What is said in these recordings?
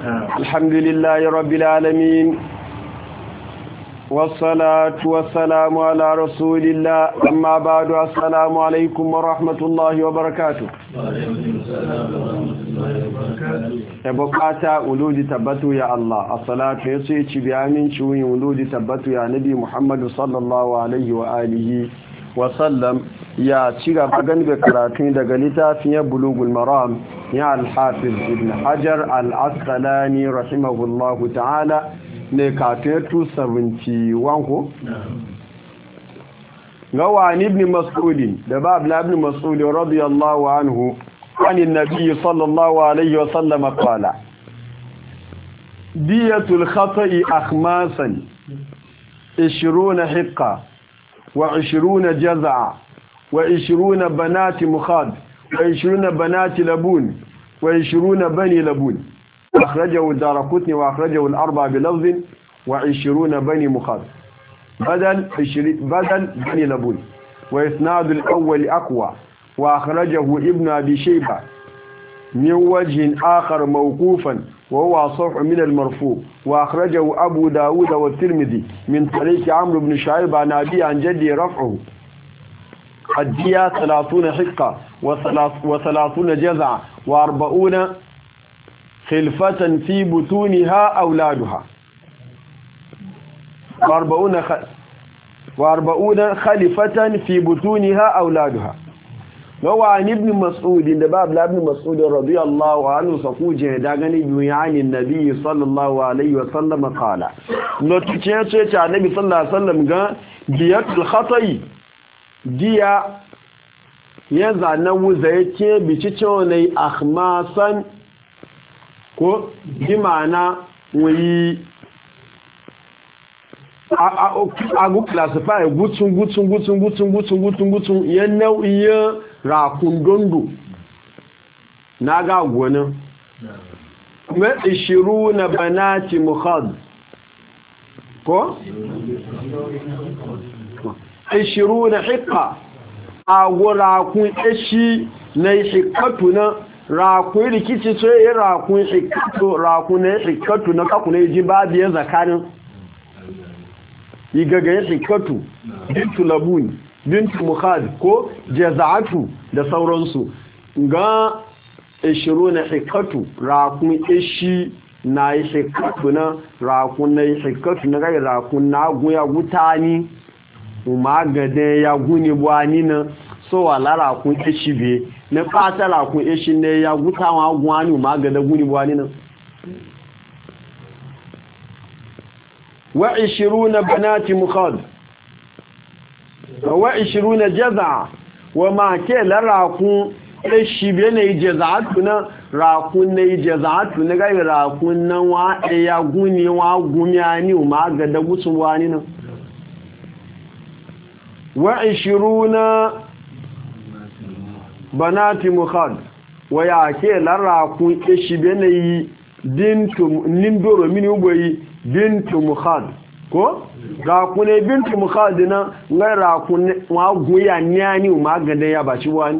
الحمد لله رب العالمين والصلاة والسلام على رسول الله أما بعد السلام عليكم ورحمة الله وبركاته بقاتا ولود تبتو يا الله الصلاة يسيتي بأمين شوي ولود تبتو يا نبي محمد صلى الله عليه وآله وسلم ya ci gaba gani da karatun daga littafin ya bulugul maram ya al-hafiz ibn hajar al-asqalani rahimahullahu ta'ala ne karatun 271 ko ga wani ibn mas'ud da babu ibn mas'ud radiyallahu anhu anin nabiy sallallahu alaihi wa sallam qala diyatul khata'i akhmasan 20 hiqqa wa 20 jaz'a و20 بنات مخاض و20 بنات لبون و20 بني لبون أخرجه الدارقطني وأخرجه الأربع بلفظ و20 بني مخاض بدل بني لبون وإسناد الأول أقوى وأخرجه ابن أبي شيبة من وجه آخر موقوفا وهو صح من المرفوع وأخرجه أبو داود والترمذي من طريق عمرو بن شعيب عن أبي عن جدي رفعه الدية 30 حقة و30 جزع و40 خلفة في بطونها أولادها و40 خلفة في بطونها أولادها وعن ابن مسعود باب ابن مسعود رضي الله عنه صفوجه دغني يعني النبي صلى الله عليه وسلم قال نوتيچه النبي صلى الله عليه وسلم قال دية الخطأ diya ya zana wuza ya ce bici cewa na yi akhmasan ko bi ma'ana wuyi agu classify gutsun ya nau'iyin rakun dondo na ga gwanin mai 20 na banati mukhad ko 20 hiqqa a rakun eshi na hiqqatu na rakun rikici sai rakun hiqqatu rakun hiqqatu na kakune ji babu ya zakarin yigaga hiqqatu bintu labun bintu mukhad ko jaza'atu da sauransu ga 20 hiqqatu rakun eshi na hiqqatu na rakun hiqqatu na ga rakun na guya gutani umagade ya guni bwani na so walara kun eshibe na fatara kun eshi ne ya gutawa gwani umagade guni bwani na wa 20 banati mukhad wa 20 jaza wa ma ke larakun eshibe ne jaza'atu na rakun ne jaza'atu na ga rakun nan wa ya guni wa gumiani umagade gutsu bwani na و20 بنات مخاد وياكي لراكون اشبني بنت نندورو من يبوي بنت مخاد ko rakune bintu mukhadina ngai rakune wa guya nyani maganda ya baci wani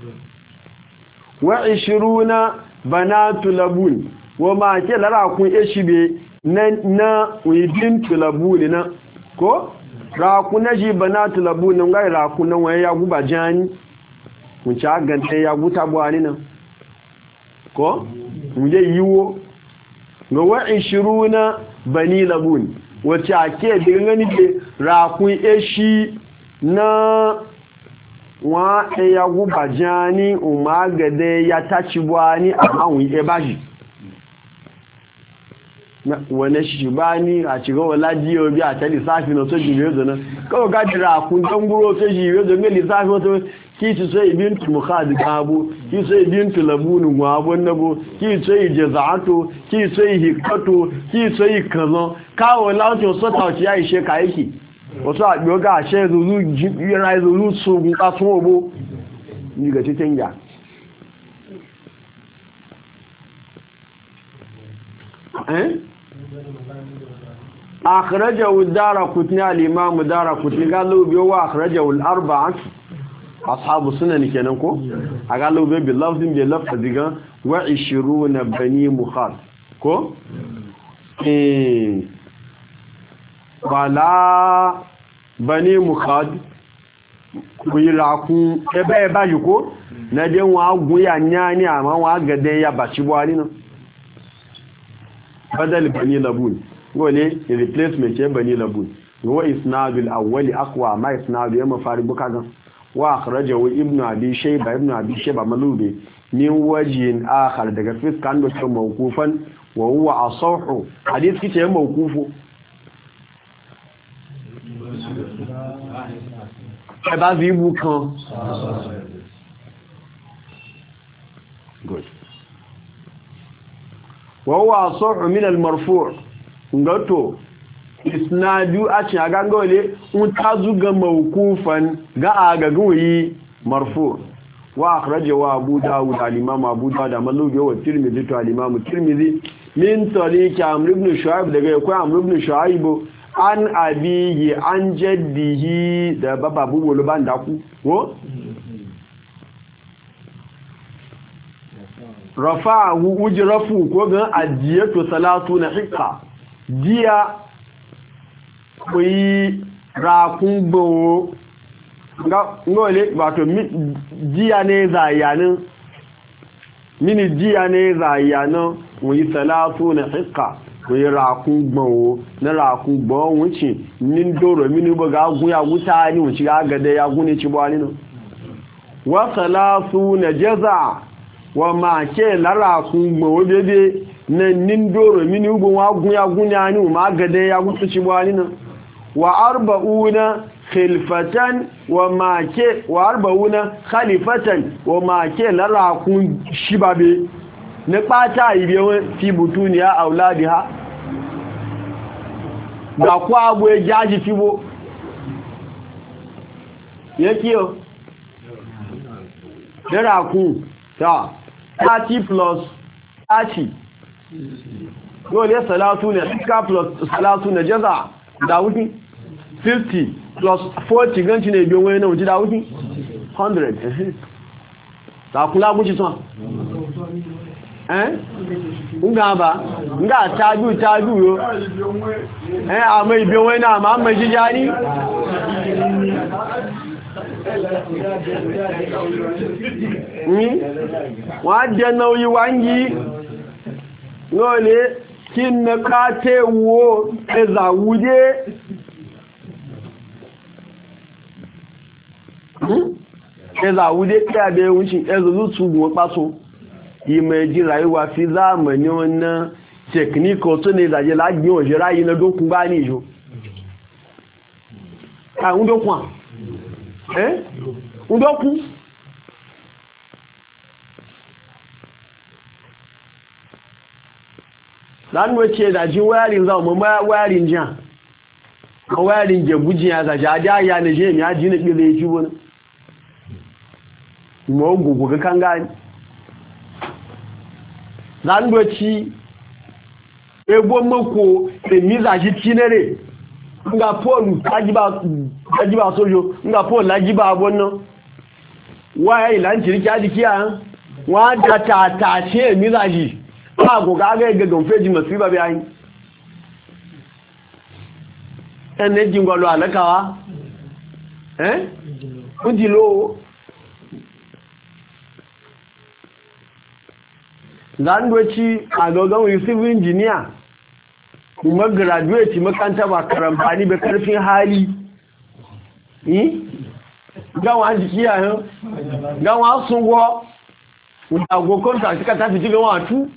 wa 20 banatu labun wa ma ke larakun eshibe na bintu labun na ko rakuna ji banatu labunin gai rakunan waye ya guba jani mun ci aganta ya guta buwani nan ko mun je yiwo ga wa 20 bani labun wace ake gani ke rakun eshi na wa ya guba jani umagade ya taci buwani a hanwi e baji wane shi ba ni a cikin walajiyo bi a ta lissafi na so jibe zana kawai gajira kun danguro so jibe zana lissafi wato ki ci sai bintu mukhad gabu ki sai bintu labunu gwabon nabo ki sai jaza'atu ki sai hikatu ki sai kazo kawo lawto so ta ci yayi she ka yake wato a biyo ga she zulu yana zulu su gun kaso obo ni ga cikin ya أخرجه الدارقطني الإمام الدارقطني قالوا بيوا أخرجه الأربعة أصحاب السنن كننكو قالوا بلفظ بلفظ ديغا و20 بني مخاض ko wala bani mukhad kuyirakun ebe bayu ko na de won agun ya nyani ama won agade ya bachibo ni no badal bani labun gole replacement ya bani labun wa isnadul awwali aqwa ma isnadu ya mafaribu kagan wa akhrajahu ibnu abi shayba malube min wajhin akhar daga fiskan da kuma mawqufan wa huwa asahu hadith kice mawqufu e ba zibu kan good wa huwa asahu min al marfu' ngato isnadu a cin agangole un tazu ga mawqufan ga agagoyi marfu' wa akhrajahu abu dawud al-imam abu dawud da malubi wa tirmidhi to al-imam tirmidhi min tariqi amr ibn shu'aib daga akwai amr ibn shu'aib an abiyi an jaddihi da baba bubu ban da ku ko rafa'ahu ujrafu ko ga adiyatu salatu na hikka diya kuyi rakun gbowo ngole wato jiya ne zayanin mini jiya ne zayanin wuyi salatu na hikka wuyi rakun gbowo na rakun gbowon wuce nin doro mini ba ga gun ya wuta ni wuce ga gada ya gune ci bwani no wa salatu na jaza wa ma ke la rakun gbowo bebe na nin doro mini ugun wa gun ya gune ni ma gada ya wuce ci bwani no wa arba'una khilfatan wa arba'una khalifatan wa ma ke la rakun shibabe na ɓata ibe wani fi butuniya auladiha ga kwagbo ya jaji fibo ya kiyo ya kun ta 30 plus 30 yau ne salatu ne 6 plus salatu ne jaza da wuki 50 plus 40 ganci ne biyan wani na wuce da wuki 100 ta kula guci son nga ba nga taju yo ama ibe won na ma ma jijani wa de no yi wangi ngole kin na kate wo ezawuje ezawuje ka be wucin ezu tu gbo paso ìmọ̀ ẹ̀jí ràíwá fi záàmù ní ọ̀nà tẹ̀kníkọ̀ tó ní ìdàjẹ́ lágbín òṣèrá yìí lọ́dọ́kùn bá ní ìṣò àwọn dọ́kùn ǹdọ́kùn lánàá ẹ̀kẹ́ ìdàjí wáyàrin záàmù wáyàrin jẹ́ wáyàrin jẹ́ gújì àzàjẹ́ adáyà lè ṣe èmì ají ní pẹ̀lẹ̀ ìjú wọn ìmọ̀ ogun kankan gáà zandoci ebo mako emiza shi tinere nga polu lajiba sojo nga polu lajiba abonno waya ilanci riki adikiya wa da tatace emiza shi ba go gaga ga gonfeji masiba bi ayin ene jingolo alakawa unjilo zandoci a gaggan civil engineer kuma graduate makanta ba karambani ba karfin hali gawa jiki yayin gawa sun go agogon ta suka tafi jiga watu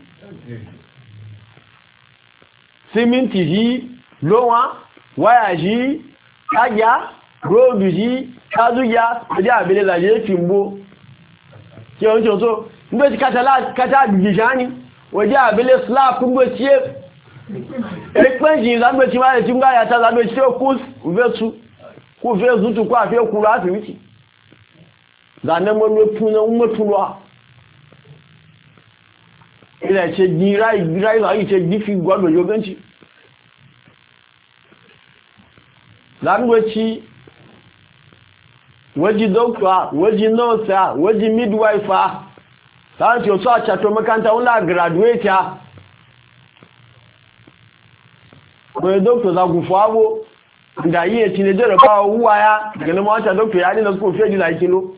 siminti ji lowa waya ji kaja road ji kazuya da abele da je timbo ke onjo so mgbe ti kata gijani waje abele slap mgbe ti ekpenji zagbe ti ma ti nga ya ta zagbe ti o kus uvetu ku vezu tu kwa fe kuru asibiti zanne mo lo tuna mo tulwa ila ce girai za yi ce gifi gwado yoganci zagbe ci waji doctor waji nurse waji midwife ta ce so a chato makanta wala graduate wani doctor za ku fago da yi ci ne jarabawa wuwa ya daga nan mawata doctor ya dina su fiye da kilo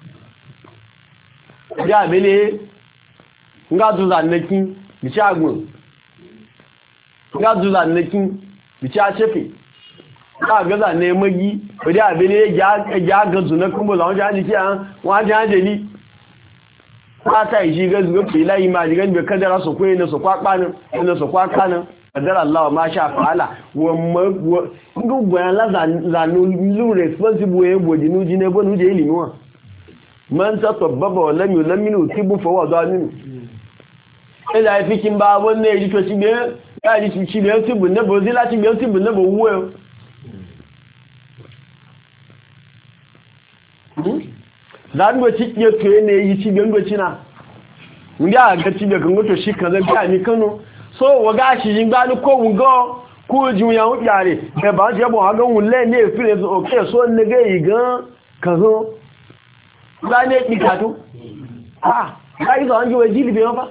ya bele nga zuza nakin bici agun nga zuza nakin bici a cefe ka gaza ne magi wadda abele ya gazu na kuma zawon jihar jiki a wajen hajjali ta ta yi shi gazu ga fila yi ma jigan bai kadara su kwaye na su kwakwanin na su kwakanin kadar Allah ma sha fa'ala gbogbo zanu responsible ya gboji nuji ne bonu je ilimiwa man ta tabbaba wa lam yulaminu tibu fa wa zaminu ila fikin ba wonne yi to ci be ya di ci be tibu ne bo zila ci be tibu ne bo wo dan go ci ke to ne yi ci be ngo ci na nda ga ci be kan to shi kan zan ni Kano so waga shi yin gani ko wungo ko juya wuyare da ba je bo hagan wulle ne fire so okay so ne ga yi gan kazo ba ne dikatu ga zo an ji waji libe ba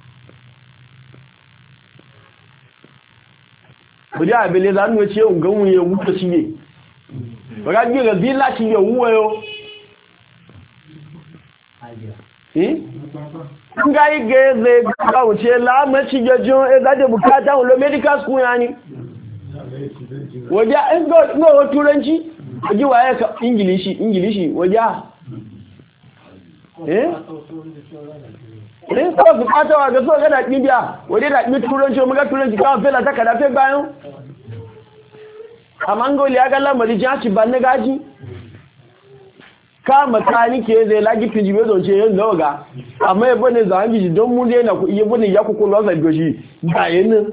budi abele zan no ce ungan wuye wuta shi ne waga ji ga billa shi ne wuwayo nga igeze ga uche la machi jojo e ga de bukata lo medical school yani waja ngo turanci waji waye ka english waja ko bukata wa ga so ga da kibiya waje da mi turanci mu ga turanci ka fela ta kada fe bayan amangoli aga lamari jaci banne gaji ka makanike zai lagi fijibe zonce yin dawaga amma yabo ne za a biji don mun daina ku iya bane ya kuku losa goshi ga yanin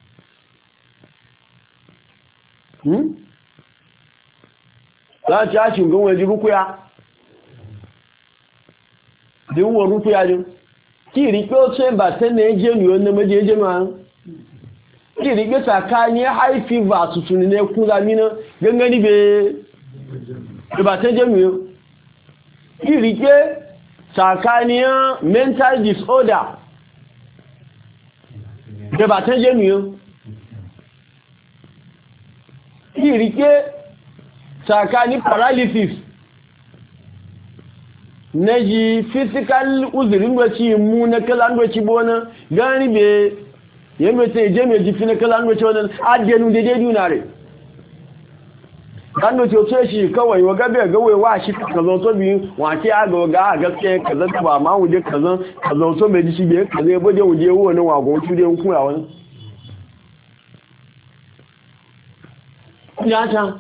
za a ci a shingon waje rukuya dinwon rukuya din ki rike oce ba ta ne jenu yau na maje jenu an ki rike tsakani haifi ba su tuni ne kun zamina gangani ba ta jenu yau rike tsakaniyar mental disorder da ba ta jami'in rike tsakanin paralysis na ji physical uzurin gwaci mu na kalan gwaci bona gani be yadda ta jami'in jifi na kalan gwaci wannan adiyanu daidai dunare kando ce ce shi kawai wa gabe gawe wa shi ka zo to bi wa ke aga ga gaske ka zanta ba ma wuje ka zo to me ji shi be ka zai bode wuje wo ne wa go tu de ku ya wani ya ta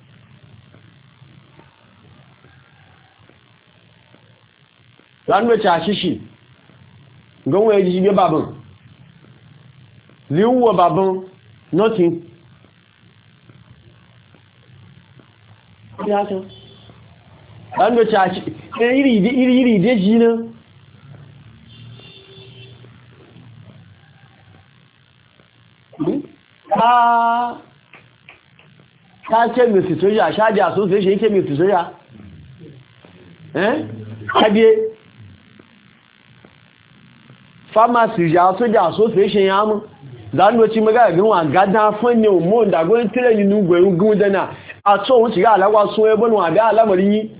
kando cha shi gawe ji be baban liwo baban nothing ya san an da caci iri da ji nan ta ce mai fitoya shaji a sun sai shi yake mai fitoya haɗe famasi ya soja so sai shi ya mu za a noci magagin wa gada fannin mo da gwani tireni nugwayin gudana a tsohon shiga alagwa sun ebe nwa ga alamarin yi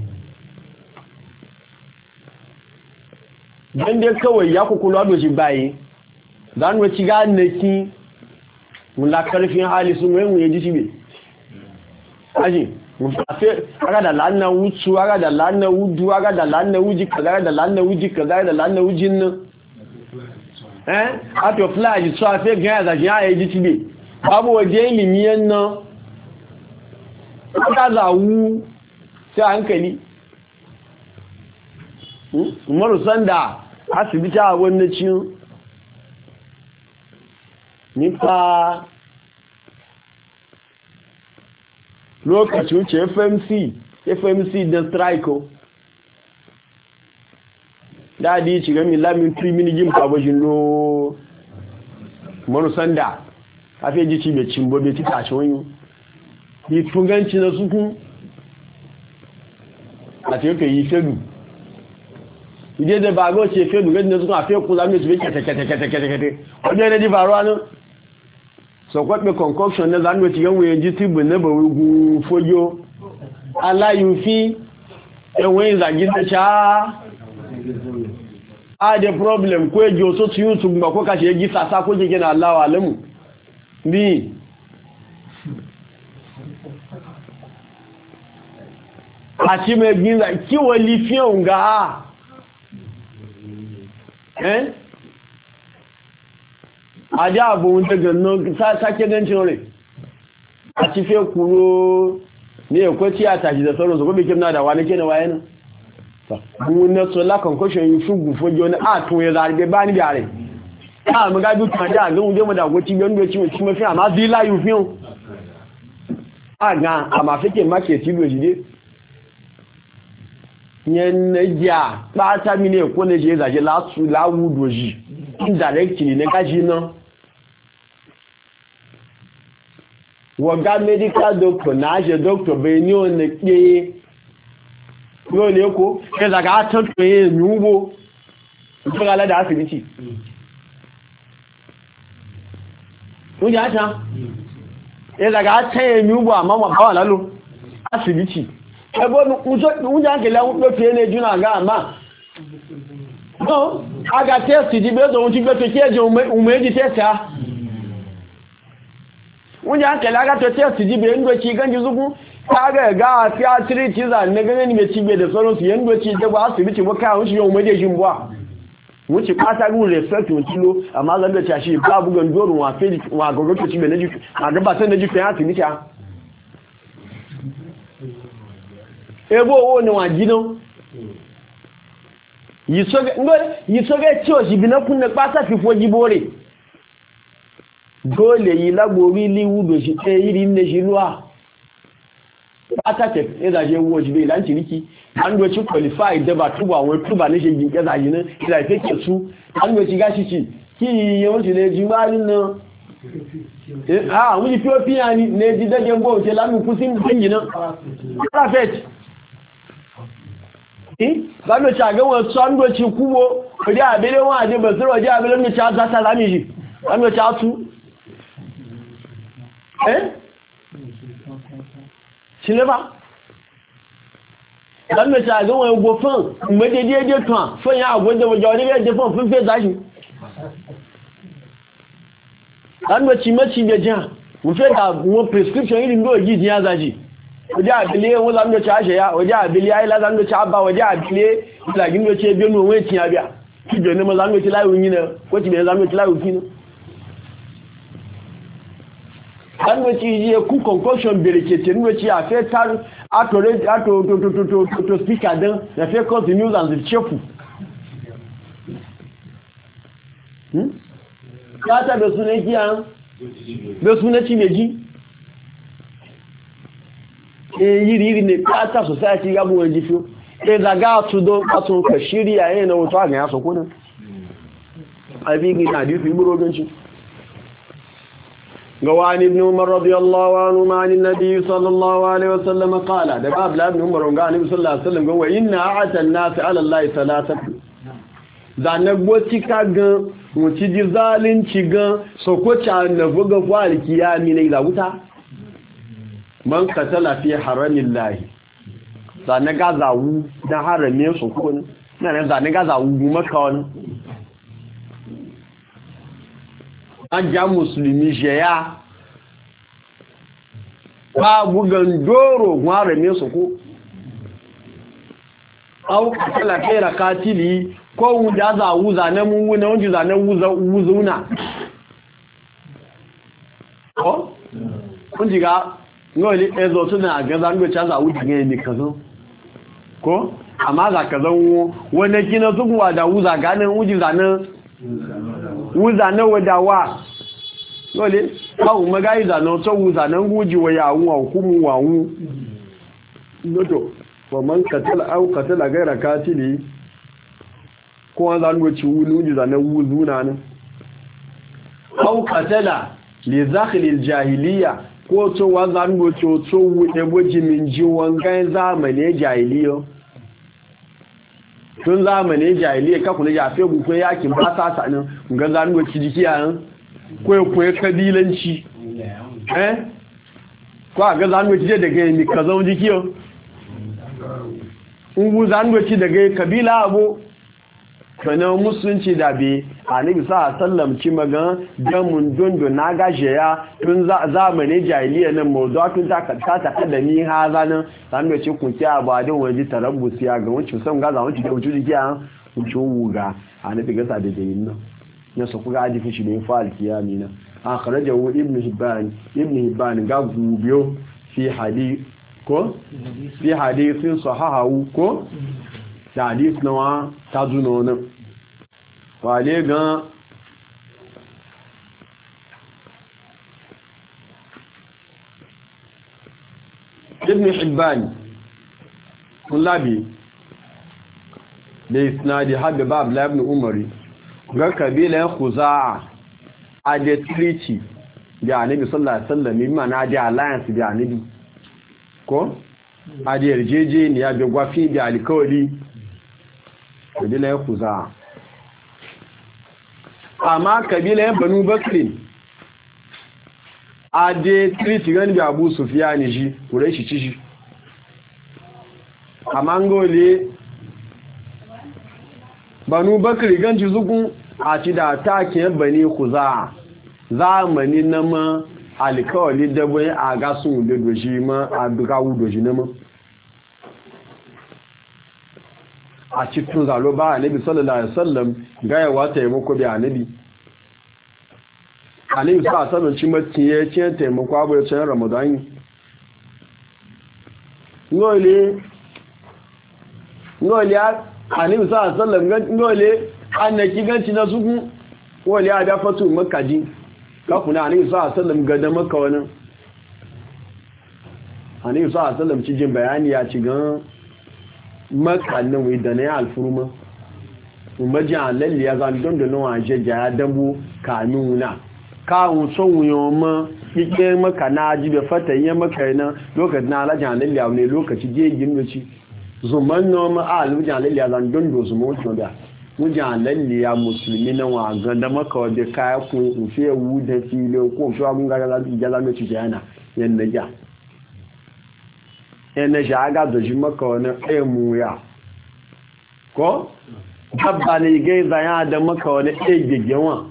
don dai kawai ya kukulu doshi bayi za nwa ci ga naki wula karfin hali sun wani wuye ji shi be aji aga da lanna wucu aga da lanna wudu aga da lanna wuji kaza aga da lanna wuji kaza aga da lanna wujin nan ato flash so afe gan ya ya yi ji shi be babu waje ilimiyan nan ka zawu sai hankali umaru sanda asibiti a wannan ciwo nipa lokacin wuce fmc da strike daɗi ci gami lamin 3 minigin kwabashin lo umaru sanda a fiye ji ci bai cimbo bai ci tashi wani yi tunganci na suku a te yake yi fedu ide da ba go ce fedu gadi na suku a fe kula mai su fi kete ọjọ́ ilẹ̀ di faruwa nan so kwabe concoction na zanwe ti yan we ji tibu na ba gu fojo alayufi enwe zagi na cha a de problem ko ejo so ti YouTube gba ko ka se gi sasa ko je na Allah wa alamu bi àti mẹ́gbìn rẹ̀ kí wọ́n lè fi ọ̀n ga ẹ́ ajá àbòhun tẹ́gẹ̀ náà sákẹ́gẹ́ntì rẹ̀ àti fẹ́ kúrò ní ẹ̀kọ́ tí a tàjì da sauransu ko bikin na da wani ke na waye nan mun na so la concussion yin shugu fojo na a tun ya zarbe ba ni biare a mu ga duk kan da ga mu je mu da goci gan doci mu ci mafi amma zila yu fi a ga amma fike market ti doji yen ja ba ta mi ne ko ne je zaje la su la wu doji indirectly ne ka ji na wọ̀gá medical doctor náà ṣe doctor bẹ ní ọ̀nà pé yóò lè kó ẹzàgá tọ́tọ̀ yẹ ìyúwó ìfẹ́ra lẹ́dà asìbìtì oúnjẹ àṣà ẹzàgá tẹ́ ìyúwó àmọ́mọ̀ báwà lálò asìbìtì ẹgbọ́n oúnjẹ àkẹlẹ̀ ló fi ẹni jùnà àgá àmà aga tẹ́ẹ̀sì jí bẹ́ẹ̀ tó ti gbẹ́ tó kí ẹjọ òmèjì tẹ́ẹ̀sì wunja hankali aka to test jibe yandoci ganji zugu kaga ga fi asiri ciza ne ganin me cibe da sauran su yandoci da ba asibiti ba kai wuce yau maje shin buwa wuce kwata gun respect mun kilo amma zan da tashi ba bugan dorun wa fe wa gogo to cibe naji a ga ba san naji fe asibiti a ebo wo ne wa jino yisoge cho jibina kunne kwata fi fo jibore dole yi lagbori liwu da shi ɗaya iri ne shi ruwa atatek ya zaje wuwa shi bai lanci riki an doci qualify da ba tuba wani tuba ne shi ginke zaji nan ila fake su an doci gashi ci ki yi yawanci ne ji malin nan a wuni fiye ne ji dagen gwa wuce lamin kusin dangi nan perfect ba doci a gawa su an doci kubo wajen abele wani aje basir wajen abele mai ci a zata lami shi an doci a su ṣílẹ́bà lọ́nà tí àgbẹ̀wọ̀n ẹgbò fún ìmẹ́dẹ́dẹ́dẹ́ kan fún ìyá àgbẹ́dẹ̀wọ̀jọ́ onílẹ̀-èdè fún fún fẹ́ dáṣì lọ́nà tí mẹ́sí gẹjá wọ́n fẹ́ dà wọ́n prescription yìí ní òjì ìdí àzájì ọjọ́ àbílẹ̀ wọ́n lọ́nà tí a ṣe ya ọjọ́ àbílẹ̀ ayé lọ́nà tí a bá ọjọ́ àbílẹ̀ ìlàgínlẹ̀ tí ẹgbẹ́ òun ètì àbíà kí bẹ̀rẹ̀ ní mọ́ lọ́nà tí láìwò yìí náà kó ti bẹ̀rẹ̀ lọ́nà tí láìwò kí náà hannuci yi ku concussion berekete nuci a fe tar to speaker din da fe cause the news and the cheerful kata da su ne kiyan da su ne ci meji yiri ne kata society gabu wani jifiyo zaga su don kasun ka shirya yayin na wato a ga yasa kunan abin na da yi buroganci قوان ابن عمر رضي الله عنهما عن النبي صلى الله عليه وسلم قال ده باب ابن عمر قال النبي صلى الله عليه وسلم قال إن أعتى الناس على الله ثلاثة ذا بوتي كاغان وتي zalunci gan sokocha na buga fali kiyami ne da wuta man katala fi haramillahi zane gazawu da harame su kun nan zane gazawu maka wani an ja musulmi sheya ba bugan doro gwara ne su ko au katala kaira katili ko wuja za wuza na mun wuna wunji za na wuzuna ko kun jiga ngoli ezo tuna ga zan go cha za wuji ne ni kazo ko amma za ka zan wani kina zuwa da wuza ganin wuji za na wuza na wadawa lole kawo magayi zanen to wuza nan guji wa yawun wa hukumu wawun noto wa man katala au katala gaira katili ko an zanu ci wuji zanen wuzuna nan au katala li zakhil jahiliya ko to wa zanu ci to wude boji min ji wangan zamane jahiliyo tun zamanin jahiliya kakuna ya fe gukwe yakin ba sa sanin ga zanuwa ci jiki a nan kwaikwaye kabilanci ko a ga zanwaci daga mi kazan jikiyo ungu zanwaci daga kabila abu kana musulunci da bi annabi sa sallam ci magan damun dondo na gashe ya tun zamanin jahiliya nan mawdu'atun ta da ni haza nan zanwaci kun ci abadin waje tarabbusi ya ga wucin san ga zanwaci da wucin jikiya wucin wuga annabi ga sa da yin nan ya so kuga hadisi shi ne fa alkiyami na akhrajahu ibn hibban ga gubiyo fi hadith ko fi hadithin sahahu ko da hadith nawa ta zuno nan wale ga ibn hibban kullabi da isnadi hadda bab ibn umari ga kabilan khuza'a a da treaty da annabi sallallahu alaihi wasallam imana da alliance da annabi ko a da yarjejeniya da gwafi da alkawari kabilan khuza'a amma kabilan banu bakrin a da treaty gani da abu sufyan shi kureshi ci amma ngole banu bakri ganci zugun a ci da takin bani kuza zamani na ma alkawali dabai a gasun da doshi ma a dukawu doshi na ma a cikin zalo ba annabi sallallahu alaihi wasallam gaya wata taimako bi annabi sa sallan ci matin ya ce taimako abu ya ce ramadan ngole annabi sa sallan ngole annaki ganci na suku wali ya da fatu makaji kafuna annabi sa sallam ga da maka wani annabi sa sallam ci jin bayani ya ci gan makannin wai da na alfuruma umaji alalli ya zan don da nawa jeja ya dambu kanuna kawun son wuyo ma kike maka na ji da fatayen maka na lokacin na alajin alalli a wani lokaci je gindoci zuman noma a alujin alalli ya zan don da zuma wucin da wujan lalliya musulmi na wagan da maka wadda kaya kun ufe wu da filo ko fi wa gunga gaza mai cike yana yadda ja yana shi aga da shi maka wani emu ya ko dabba ne gai zaya da maka wani egegewa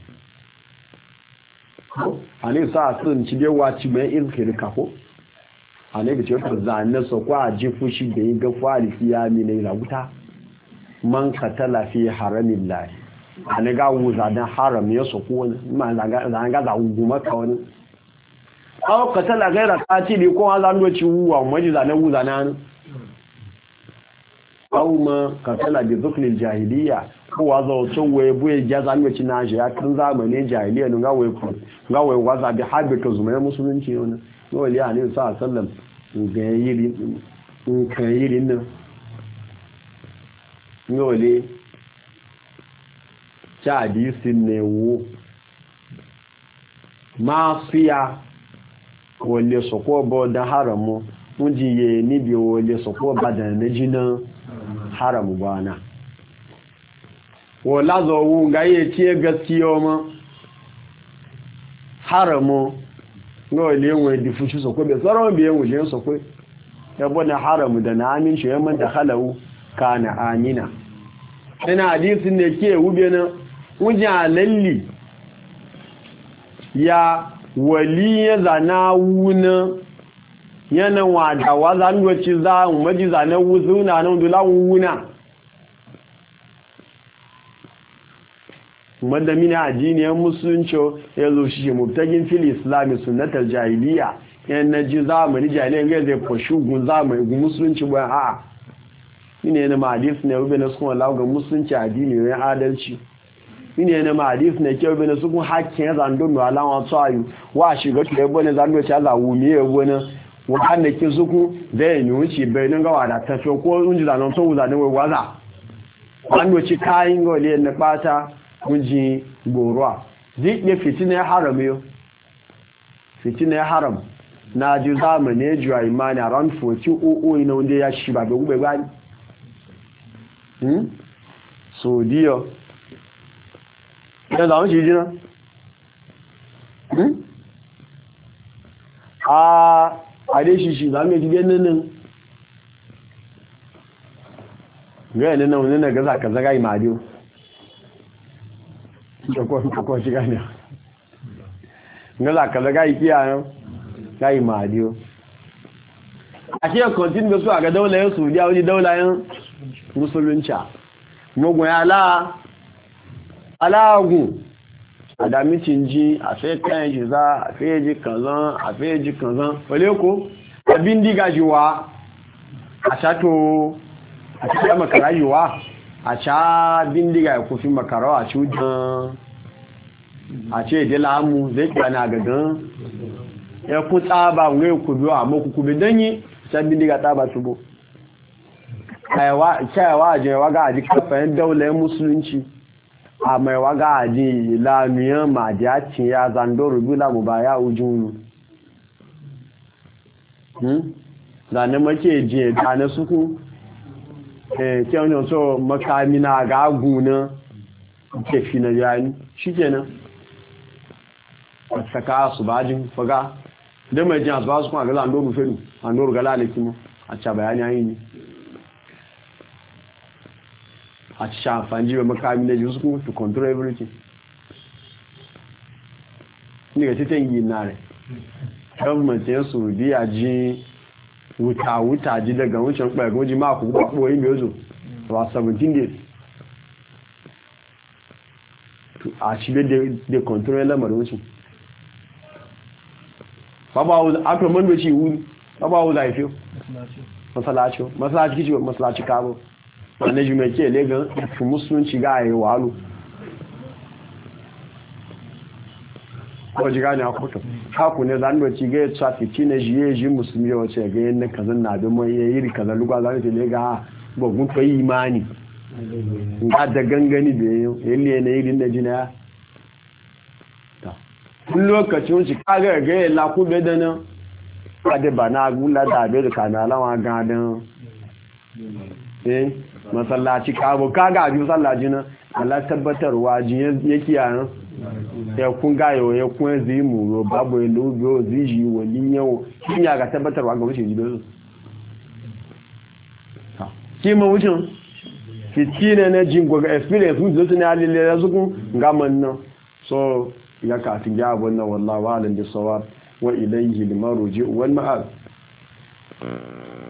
a ne sa sun ci bewa ci mai izkiri kako a ne da ce wata zane su kwa ji fushi da yi gafa alifiya mi na yi raguta man katala fi haramin lahi a ni ga wuza don haram ya so kowane ma zan gaza guma ka wani aw katala gaira katili ko an zan doci wuwa maji zane wuza na hannu aw ma katala bi zuklil jahiliya ko waza wato waye buye ja zan doci na shi ya kan zamanin jahiliya nun ga waye waza bi habita zuma musulunci wani wali a ne sa sallam ga yiri nan yole jáàdì sí nẹ̀wó máa fíya wọlé sọ̀kọ́ bọ́ọ̀dá haramu ń jíye níbi wọlé sọ̀kọ́ bàdà méjì náà haramu ba na wọ́n lázọ̀ owó gáyé tí ẹ gaskiya ọmọ haramu wọlé wọn di fushi sọ̀kọ́ bẹ̀ sọ́rọ̀ bí ẹwọ̀n lè sọ̀kọ́ ẹbọ́ na haramu da na amin shi yamman da halawu kana amina ina hadisin ne ke wube na wujan lalli ya wali ya zana wuna yana wadawa zangoci za mu maji zanen wuzuna nan dula wuna madamina ajiniyar musulunci ya zo shi mubtagin fil islami sunnatar jahiliya yan naji zamani jahiliya ga zai fashi gun zamani gun musulunci bayan a'a ine na hadis ne ube na sukun Allah ga musulunci addini ne adalci ine na hadis ne ke ube na sukun hakkin zandon no Allah wa tsayu wa shiga to yabo ne zando ci Allah wumi yabo ne wa ne ke sukun da yin wuci bai nan ga wada ta so ko unji zanon to wuza ne wai waza zando ci kayin gole ne bata unji gorwa zik ne fitina haram yo fitina haram na ji zamane juwa imani around 40 ina wanda ya shi ba bai gube gani so diyo ya zama shi jina a dai shi za mu ji ganin nan wani na gaza ka zaga imadiyo ko shi gani gaza ka zaga ikiya ga imadiyo a ce kontin da su a ga daulayen saudiya wani daulayen musulunci mugun alagun a damicin ji a sai kayan shi za a feji kanzan wale ko abin diga jiwa a shato a cikin makara yiwa a sha bindiga ya kufi makarawa a cutan a ce dai lamu zai kyana gagan ya ku tsaba ngai ku biyo a maku ku bidanyi sha bindiga tsaba tubo kyawa a jewa ga aji kafayen daular musulunci a mai waga aji lamiyan madiyacin ya zando rubula mu ba ya ujunu zane make je da na suku kyau ne so makami na ga guna ke fi na yani shi kenan saka su bajin faga da mai jin asuwa su kuma ga zandoru felu zandoru ga lalaki mu a ca bayani an yi ne a ci amfani jiwa makami na jisu kuma to control everything ne ga titan yi na rai government ya saudiya ji wuta ji daga wucin ɓargo ji ma ku ɓoyi mai zo ba 17 days a ci da control lamarin wucin akwai mandoci wuri babawo zaifiyo masalaci kici masalaci kabo wanda ji mai ke legan fi musulunci ga yi walu ko ji gani a kutu haku ne zandoci ga ya trafiki na ji musulmi wace ga yin na kazan na bi mai yayi kaza lugwa zan ta lega bugun to imani ga da gangani da yayi ne irin da jina ta kun lokacin shi kaga ga ya la ku be da nan ade bana gula da be da kana lawa ga dan masallaci kabo kaga bi masallaci na Allah tabbatarwa ji yake yayin ya kun gayo ya kun zimu ro babu lobo ziji wani yau kin ya ga tabbatarwa ga wuce jibe ha kima wucin fitina na jingo ga experience mun zuwa ne alile da su gaman nan so ya ka tin ya wannan wallahi wa alim bisawab wa ilayhi limaruji wal ma'ab